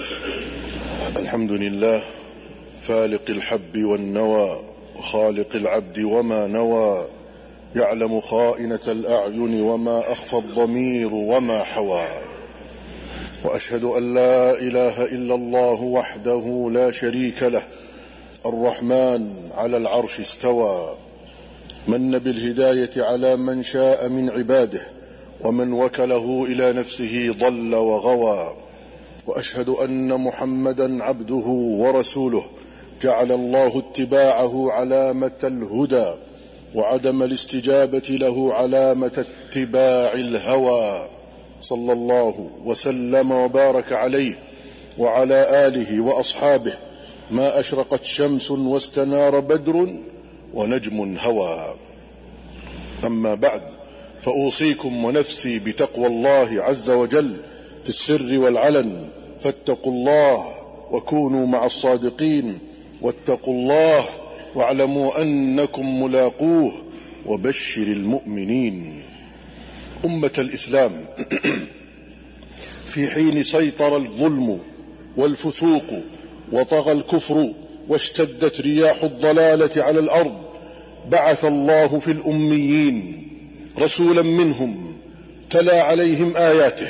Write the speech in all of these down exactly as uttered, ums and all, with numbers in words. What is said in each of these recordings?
الحمد لله فالق الحب والنوى وخالق العبد وما نوى، يعلم خائنة الأعين وما أخفى الضمير وما حوى. وأشهد أن لا إله إلا الله وحده لا شريك له، الرحمن على العرش استوى، من بالهداية على من شاء من عباده، ومن وكله إلى نفسه ضل وغوى. وأشهد أن محمدا عبده ورسوله، جعل الله اتباعه علامة الهدى، وعدم الاستجابة له علامة اتباع الهوى، صلى الله وسلم وبارك عليه وعلى آله وأصحابه، ما أشرقت شمس واستنار بدر ونجم هوى. أما بعد، فأوصيكم ونفسي بتقوى الله عز وجل في السر والعلن، فاتقوا الله وكونوا مع الصادقين، واتقوا الله واعلموا أنكم ملاقوه، وبشر المؤمنين. أمة الإسلام، في حين سيطر الظلم والفسوق وطغى الكفر واشتدت رياح الضلالة على الأرض، بعث الله في الأميين رسولا منهم تلا عليهم آياته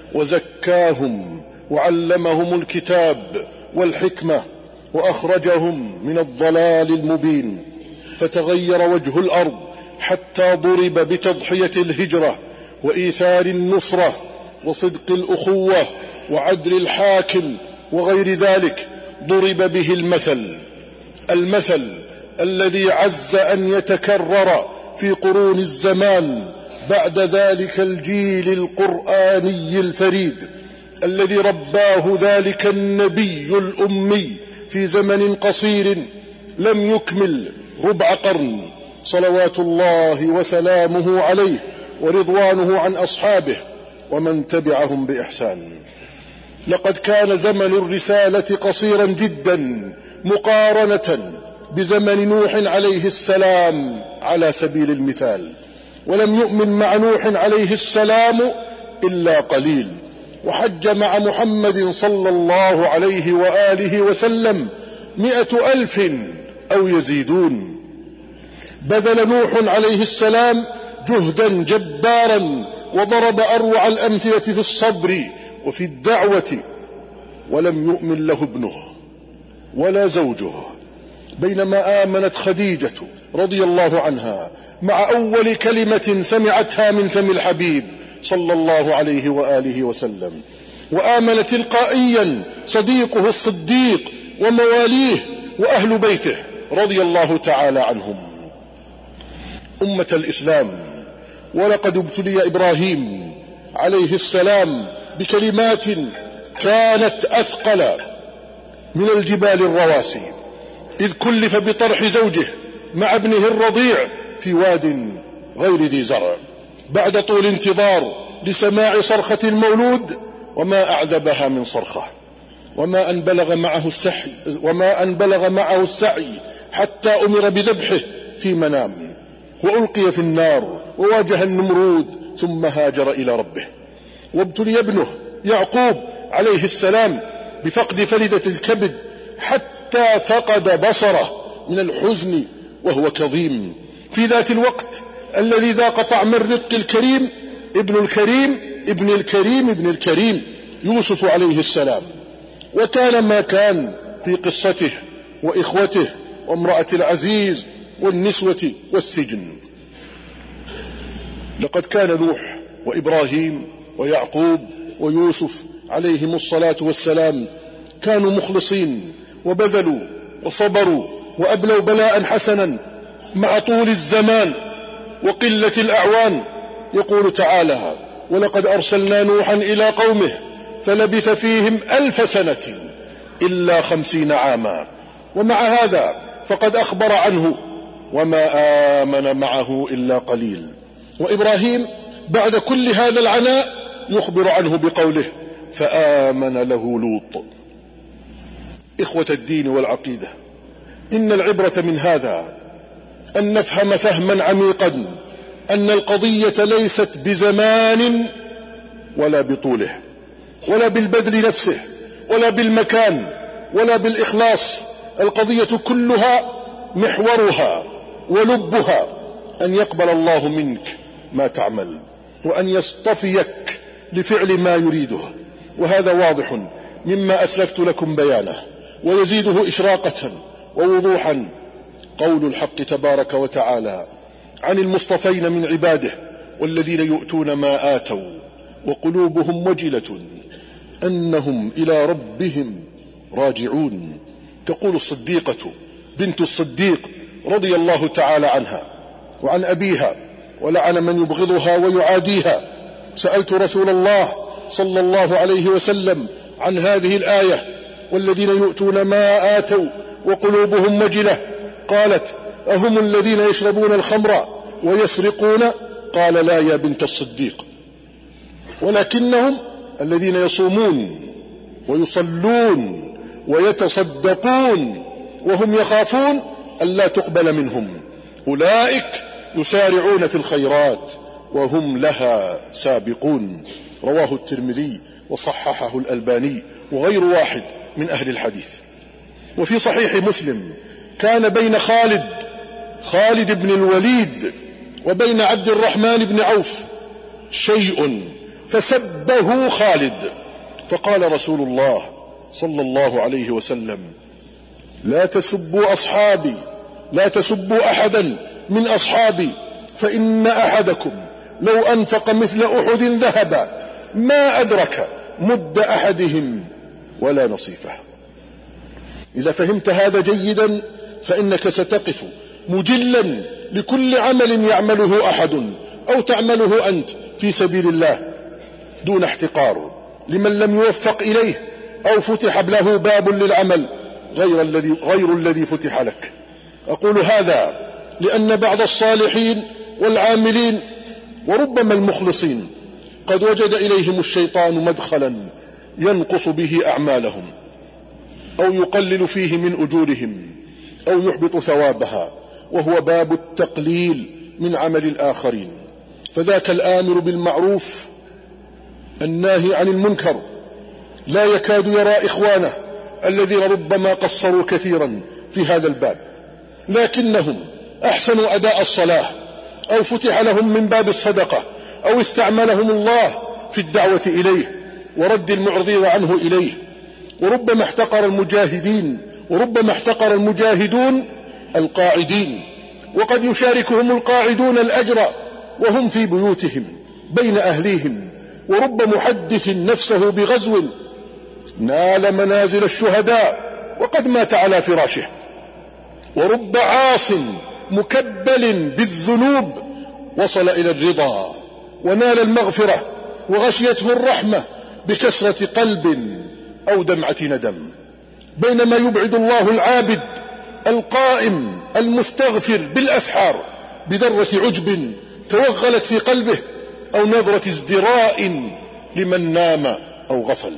وزكاهم وعلمهم الكتاب والحكمة، وأخرجهم من الضلال المبين، فتغير وجه الأرض حتى ضرب بتضحية الهجرة وإيثار النصرة وصدق الأخوة وعدل الحاكم وغير ذلك، ضرب به المثل المثل الذي عز أن يتكرر في قرون الزمان بعد ذلك الجيل القرآني الفريد الذي رباه ذلك النبي الأمي في زمن قصير لم يكمل ربع قرن، صلوات الله وسلامه عليه ورضوانه عن أصحابه ومن تبعهم بإحسان. لقد كان زمن الرسالة قصيرا جدا مقارنة بزمن نوح عليه السلام على سبيل المثال، ولم يؤمن مع نوح عليه السلام إلا قليل، وحج مع محمد صلى الله عليه وآله وسلم مئة ألف أو يزيدون. بذل نوح عليه السلام جهدا جبارا وضرب أروع الأمثلة في الصبر وفي الدعوة، ولم يؤمن له ابنه ولا زوجه، بينما آمنت خديجة رضي الله عنها مع أول كلمة سمعتها من فم الحبيب صلى الله عليه وآله وسلم، وآمن تلقائيا صديقه الصديق ومواليه وأهل بيته رضي الله تعالى عنهم. أمة الإسلام، ولقد ابتلي إبراهيم عليه السلام بكلمات كانت أثقل من الجبال الرواسي، إذ كلف بطرح زوجه مع ابنه الرضيع في واد غير ذي زرع بعد طول انتظار لسماع صرخة المولود، وما أعذبها من صرخة، وما أن بلغ معه السعي وما أن بلغ معه السعي حتى أمر بذبحه في منام، وألقي في النار وواجه النمرود، ثم هاجر إلى ربه. وابتلي ابنه يعقوب عليه السلام بفقد فلذة الكبد حتى فقد بصره من الحزن وهو كظيم، في ذات الوقت الذي ذاق طعم الرق الكريم ابن الكريم ابن الكريم ابن الكريم يوسف عليه السلام. وكان ما كان في قصته وإخوته وامرأة العزيز والنسوة والسجن. لقد كان نوح وإبراهيم ويعقوب ويوسف عليهم الصلاة والسلام كانوا مخلصين، وبذلوا وصبروا وأبلوا بلاء حسنا مع طول الزمان وقلة الأعوان. يقول تعالى: ولقد أرسلنا نوحا إلى قومه فلبث فيهم ألف سنة إلا خمسين عاما، ومع هذا فقد أخبر عنه وما آمن معه إلا قليل. وإبراهيم بعد كل هذا العناء يخبر عنه بقوله: فآمن له لوط. إخوة الدين والعقيدة، إن العبرة من هذا أن نفهم فهما عميقا أن القضية ليست بزمان ولا بطوله ولا بالبذل نفسه ولا بالمكان ولا بالإخلاص. القضية كلها محورها ولبها أن يقبل الله منك ما تعمل، وأن يصطفيك لفعل ما يريده. وهذا واضح مما أسلفت لكم بيانه، ويزيده إشراقة ووضوحا قول الحق تبارك وتعالى عن المصطفين من عباده: والذين يؤتون ما آتوا وقلوبهم وجلة أنهم إلى ربهم راجعون. تقول الصديقة بنت الصديق رضي الله تعالى عنها وعن أبيها ولعن من يبغضها ويعاديها: سألت رسول الله صلى الله عليه وسلم عن هذه الآية: والذين يؤتون ما آتوا وقلوبهم وجلة. قالت: أهم الذين يشربون الخمر ويسرقون؟ قال: لا يا بنت الصديق، ولكنهم الذين يصومون ويصلون ويتصدقون وهم يخافون ألا تقبل منهم، أولئك يسارعون في الخيرات وهم لها سابقون. رواه الترمذي وصححه الألباني وغير واحد من أهل الحديث. وفي صحيح مسلم: كان بين خالد خالد بن الوليد وبين عبد الرحمن بن عوف شيء فسبه خالد، فقال رسول الله صلى الله عليه وسلم: لا تسبوا أصحابي، لا تسبوا أحدا من أصحابي، فإن أحدكم لو أنفق مثل أحد ذهبا ما أدرك مد أحدهم ولا نصيفه. إذا فهمت هذا جيدا فإنك ستقف مجلا لكل عمل يعمله أحد أو تعمله أنت في سبيل الله دون احتقار لمن لم يوفق إليه أو فتح له باب للعمل غير الذي غير الذي فتح لك. أقول هذا لأن بعض الصالحين والعاملين وربما المخلصين قد وجد إليهم الشيطان مدخلا ينقص به أعمالهم أو يقلل فيه من أجورهم أو يحبط ثوابها، وهو باب التقليل من عمل الآخرين. فذاك الآمر بالمعروف الناهي عن المنكر لا يكاد يرى إخوانه الذين ربما قصروا كثيرا في هذا الباب، لكنهم أحسنوا أداء الصلاة أو فتح لهم من باب الصدقة أو استعملهم الله في الدعوة إليه ورد المعرضين عنه إليه. وربما احتقر المجاهدين وربما احتقر المجاهدون القاعدين، وقد يشاركهم القاعدون الأجر وهم في بيوتهم بين أهليهم. ورب محدث نفسه بغزو نال منازل الشهداء وقد مات على فراشه. ورب عاص مكبل بالذنوب وصل إلى الرضا ونال المغفرة وغشيته الرحمة بكسرة قلب أو دمعة ندم، بينما يبعد الله العابد القائم المستغفر بالأسحار بذرة عجب توغلت في قلبه أو نظرة ازدراء لمن نام أو غفل.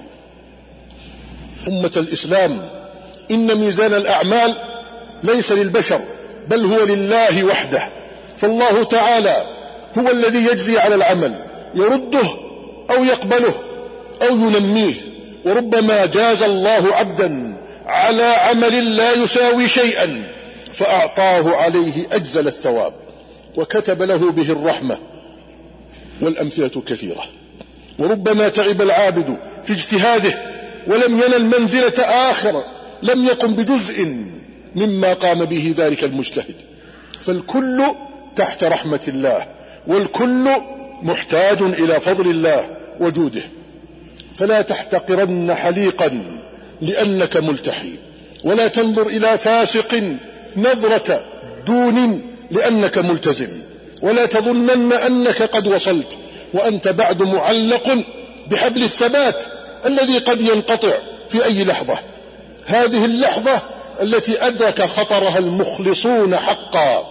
أمة الإسلام، إن ميزان الأعمال ليس للبشر بل هو لله وحده، فالله تعالى هو الذي يجزي على العمل، يرده أو يقبله أو ينميه. وربما جاز الله عبدا على عمل لا يساوي شيئا فأعطاه عليه أجزل الثواب وكتب له به الرحمة، والأمثلة كثيرة. وربما تعب العابد في اجتهاده ولم ينل منزلة آخر لم يقم بجزء مما قام به ذلك المجتهد، فالكل تحت رحمة الله والكل محتاج إلى فضل الله وجوده. فلا تحتقرن حليقا لأنك ملتحي، ولا تنظر إلى فاسق نظرة دون لأنك ملتزم، ولا تظنن أنك قد وصلت وأنت بعد معلق بحبل الثبات الذي قد ينقطع في أي لحظة. هذه اللحظة التي أدرك خطرها المخلصون حقا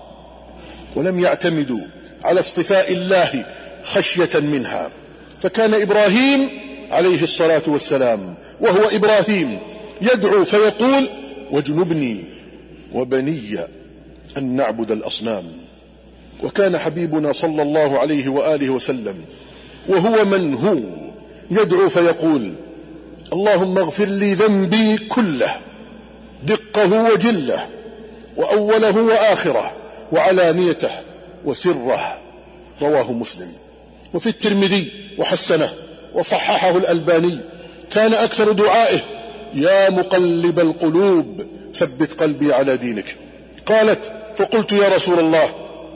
ولم يعتمدوا على اصطفاء الله خشية منها. فكان إبراهيم عليه الصلاة والسلام وهو إبراهيم يدعو فيقول: واجنبني وبني أن نعبد الأصنام. وكان حبيبنا صلى الله عليه وآله وسلم وهو من هو يدعو فيقول: اللهم اغفر لي ذنبي كله دقه وجله وأوله وآخره وعلانيته وسره. رواه مسلم. وفي الترمذي وحسنه وصححه الألباني كان أكثر دعائه يا مقلب القلوب ثبت قلبي على دينك. قالت فقلت يا رسول الله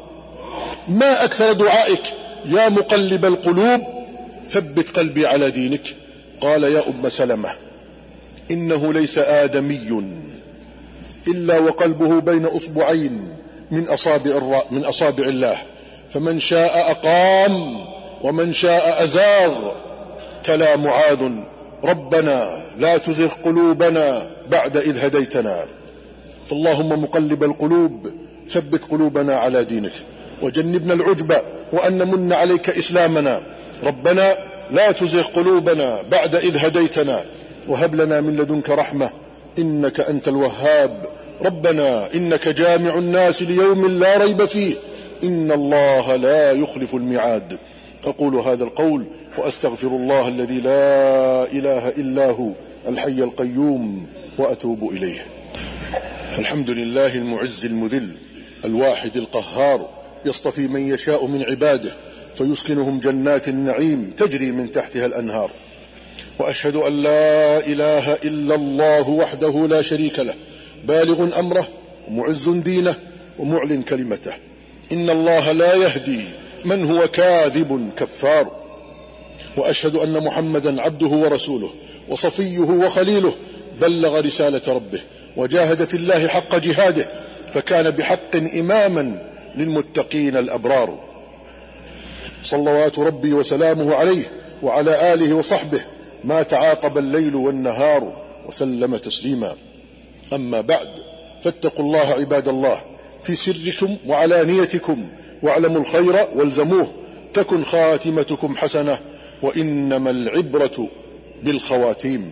ما أكثر دعائك يا مقلب القلوب ثبت قلبي على دينك؟ قال يا أم سلمة إنه ليس آدمي إلا وقلبه بين أصبعين من أصابع, من أصابع الله، فمن شاء أقام ومن شاء أزاغ. تلا معاذ ربنا لا تزغ قلوبنا بعد إذ هديتنا. فاللهم مقلب القلوب ثبت قلوبنا على دينك، وجنبنا العجب وأن نمن عليك إسلامنا. ربنا لا تزغ قلوبنا بعد إذ هديتنا وهب لنا من لدنك رحمة إنك أنت الوهاب. ربنا إنك جامع الناس ليوم لا ريب فيه إن الله لا يخلف الميعاد. أقول هذا القول وأستغفر الله الذي لا إله إلا هو الحي القيوم وأتوب إليه. الحمد لله المعز المذل الواحد القهار، يصطفي من يشاء من عباده فيسكنهم جنات النعيم تجري من تحتها الأنهار. وأشهد أن لا إله إلا الله وحده لا شريك له بالغ أمره ومعز دينه ومعلن كلمته. إن الله لا يهدي من هو كاذب كفار. وأشهد أن محمدا عبده ورسوله وصفيه وخليله بلغ رسالة ربه وجاهد في الله حق جهاده فكان بحق إماما للمتقين الأبرار. صلوات ربي وسلامه عليه وعلى آله وصحبه ما تعاقب الليل والنهار وسلم تسليما. أما بعد، فاتقوا الله عباد الله في سركم وعلانيتكم واعلموا الخير والزموه تكن خاتمتكم حسنة وإنما العبرة بالخواتيم.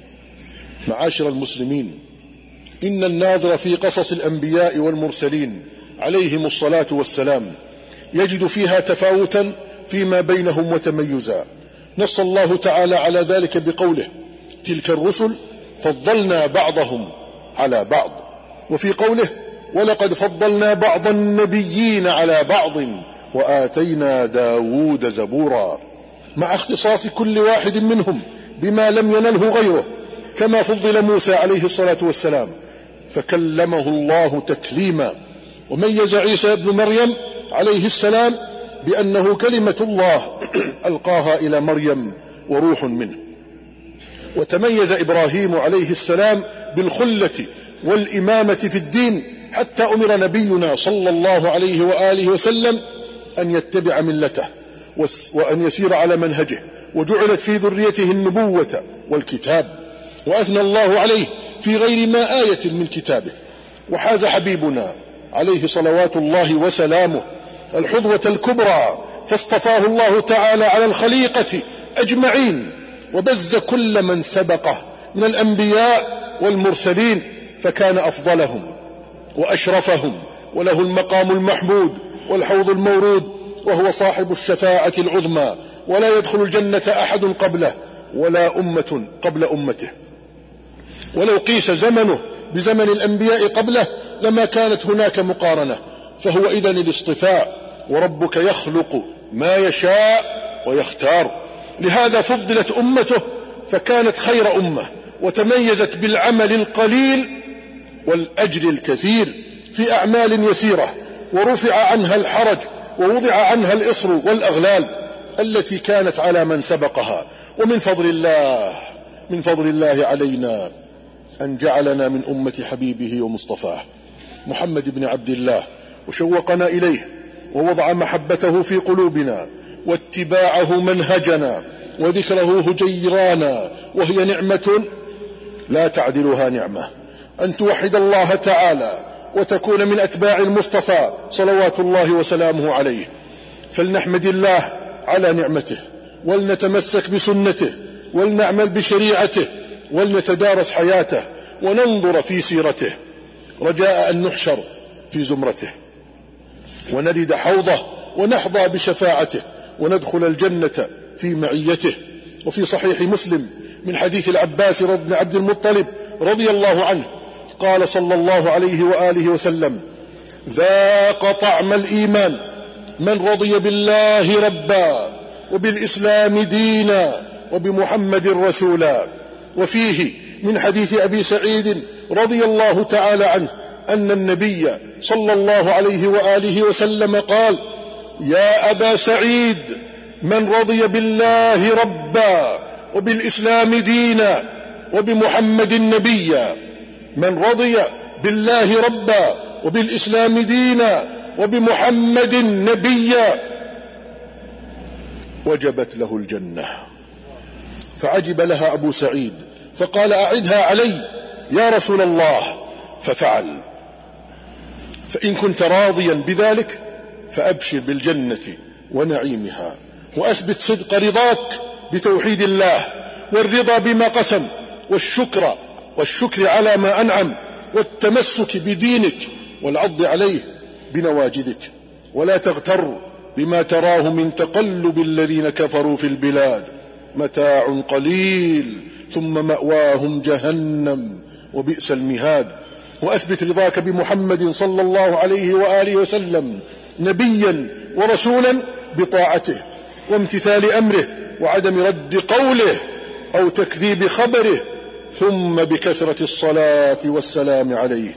معاشر المسلمين، إن الناظر في قصص الأنبياء والمرسلين عليهم الصلاة والسلام يجد فيها تفاوتا فيما بينهم وتميزا. نص الله تعالى على ذلك بقوله تلك الرسل فضلنا بعضهم على بعض، وفي قوله ولقد فضلنا بعض النبيين على بعض وآتينا داود زبورا، مع اختصاص كل واحد منهم بما لم ينله غيره، كما فضل موسى عليه الصلاة والسلام فكلمه الله تكليما، وميز عيسى بن مريم عليه السلام بأنه كلمة الله ألقاها إلى مريم وروح منه. وتميز إبراهيم عليه السلام بالخلة والإمامة في الدين حتى أمر نبينا صلى الله عليه وآله وسلم أن يتبع ملته وأن يسير على منهجه، وجعلت في ذريته النبوة والكتاب، وأثنى الله عليه في غير ما آية من كتابه. وحاز حبيبنا عليه صلوات الله وسلامه الحظوة الكبرى فاصطفاه الله تعالى على الخليقة أجمعين، وبز كل من سبقه من الأنبياء والمرسلين فكان أفضلهم وأشرفهم، وله المقام المحمود والحوض المورود، وهو صاحب الشفاعة العظمى، ولا يدخل الجنة أحد قبله ولا أمة قبل أمته. ولو قيس زمنه بزمن الأنبياء قبله لما كانت هناك مقارنة، فهو إذن الاصطفاء، وربك يخلق ما يشاء ويختار. لهذا فضلت أمته فكانت خير أمة، وتميزت بالعمل القليل والأجر الكثير في أعمال يسيرة، ورفع عنها الحرج ووضع عنها الإصر والأغلال التي كانت على من سبقها. ومن فضل الله من فضل الله علينا أن جعلنا من أمة حبيبه ومصطفاه محمد بن عبد الله، وشوقنا إليه ووضع محبته في قلوبنا واتباعه منهجنا وذكره هجيرانا، وهي نعمة لا تعدلها نعمة أن توحد الله تعالى وتكون من أتباع المصطفى صلوات الله وسلامه عليه. فلنحمد الله على نعمته، ولنتمسك بسنته، ولنعمل بشريعته، ولنتدارس حياته، وننظر في سيرته رجاء أن نحشر في زمرته ونرد حوضه ونحظى بشفاعته وندخل الجنة في معيته. وفي صحيح مسلم من حديث العباس بن عبد المطلب رضي الله عنه قال صلى الله عليه وآله وسلم: ذاق طعم الإيمان من رضي بالله ربا وبالإسلام دينا وبمحمد رسولا. وفيه من حديث أبي سعيد رضي الله تعالى عنه أن النبي صلى الله عليه وآله وسلم قال: يا أبا سعيد، من رضي بالله ربا وبالإسلام دينا وبمحمد نبيا، من رضي بالله ربا وبالإسلام دينا وبمحمد نبيا وجبت له الجنة. فعجب لها أبو سعيد فقال: أعدها علي يا رسول الله. ففعل. فإن كنت راضيا بذلك فأبشر بالجنة ونعيمها، وأثبت صدق رضاك بتوحيد الله والرضا بما قسم، والشكر والشكر على ما أنعم، والتمسك بدينك والعض عليه بنواجذك. ولا تغتر بما تراه من تقلب الذين كفروا في البلاد، متاع قليل ثم مأواهم جهنم وبئس المهاد. وأثبت رضاك بمحمد صلى الله عليه وآله وسلم نبيا ورسولا بطاعته وامتثال أمره وعدم رد قوله أو تكذيب خبره، ثم بكثرة الصلاة والسلام عليه،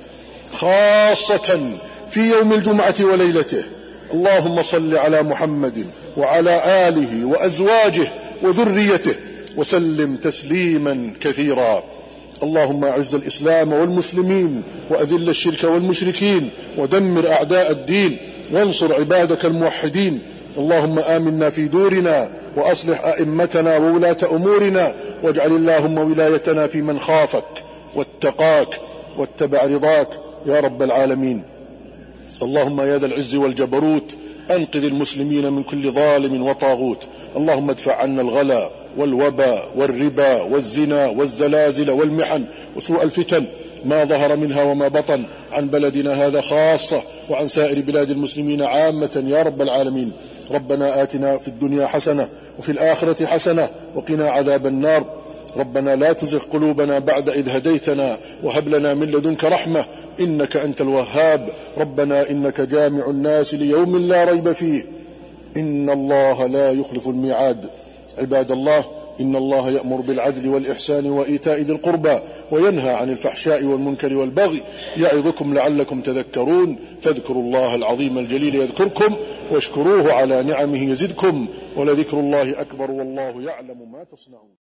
خاصة في يوم الجمعة وليلته. اللهم صل على محمد وعلى آله وأزواجه وذريته وسلم تسليما كثيرا. اللهم أعز الإسلام والمسلمين وأذل الشرك والمشركين ودمر أعداء الدين وانصر عبادك الموحدين. اللهم آمنا في دورنا وأصلح أئمتنا وولاة أمورنا، واجعل اللهم ولايتنا في من خافك واتقاك واتبع رضاك يا رب العالمين. اللهم يا ذا العز والجبروت أنقذ المسلمين من كل ظالم وطاغوت. اللهم ادفع عنا الغلا والوباء والربا والزنا والزلازل والمحن وسوء الفتن ما ظهر منها وما بطن عن بلدنا هذا خاصة وعن سائر بلاد المسلمين عامة يا رب العالمين. ربنا آتنا في الدنيا حسنة وفي الآخرة حسنة وقنا عذاب النار. ربنا لا تزغ قلوبنا بعد إذ هديتنا وهب لنا من لدنك رحمة إنك أنت الوهاب. ربنا إنك جامع الناس ليوم لا ريب فيه إن الله لا يخلف الميعاد. عباد الله، إن الله يأمر بالعدل والإحسان وإيتاء ذي القربى وينهى عن الفحشاء والمنكر والبغي يعظكم لعلكم تذكرون. فاذكروا الله العظيم الجليل يذكركم واشكروه على نعمه يزدكم ولذكر الله أكبر والله يعلم ما تصنعون.